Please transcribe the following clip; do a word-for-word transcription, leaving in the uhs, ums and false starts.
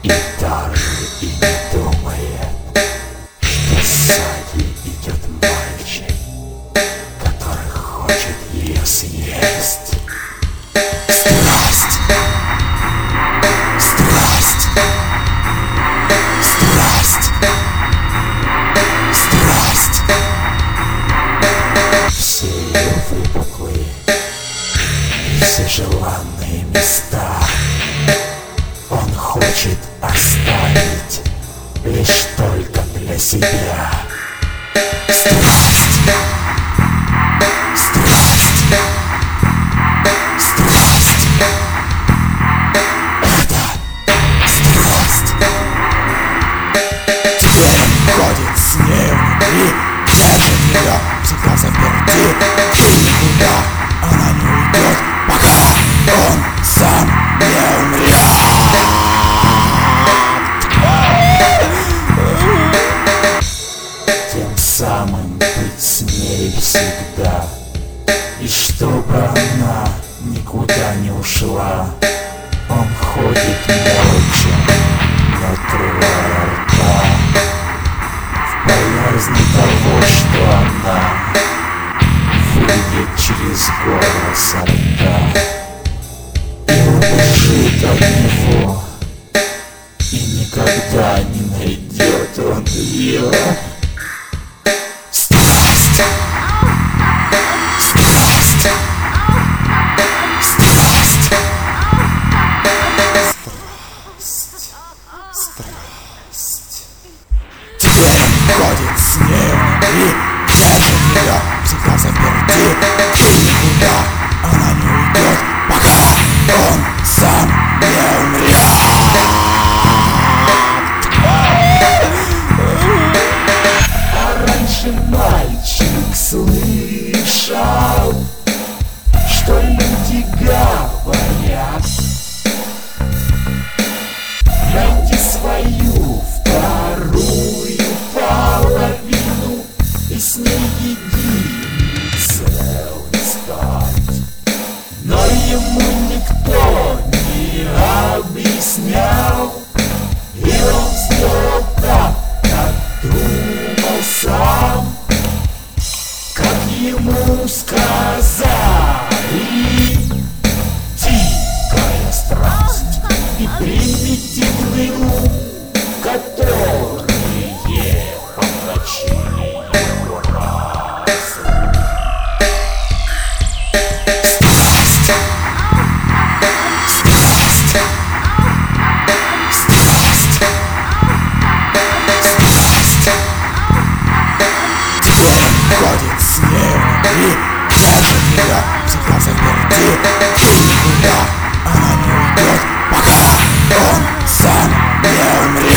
И даже и не думает, что сзади идет мальчик, который хочет ее съесть. Страсть, страсть, страсть, страсть. Все ее выпуклые и все желанные места он хочет оставить лишь только для себя. Страсть, страсть, страсть. Это страсть. Теперь он ходит с ней внутри, сердце нее всегда заперти, и никуда она не уйдет, пока он сам не умрет. Тем самым быть с ней всегда, и чтобы она никуда не ушла, он ходит молча, не открывая рта, в боязни того, что она выйдет через горло со рта и убежит от него, и никогда не найдет он ее. Страсть, страсть, страсть, страсть, страсть. Теперь он ходит с ней внутри, сердце нее всегда заперти, и никуда она не уйдет, пока он сам не умрет. А раньше мальчик слышал, что люди говорят: найди свою вторую половину и с ней единый целый стать. Но ему никто не объяснял, и он сделал так, как думал сам, как ему сказали. Дикая страсть и примитивный ум, которые помрачили его разум. Страсть, страсть, страсть, страсть. Теперь он ходит с ней внутри, сердце нее всегда заперти, и никуда она не уйдет, пока он сам не умрет.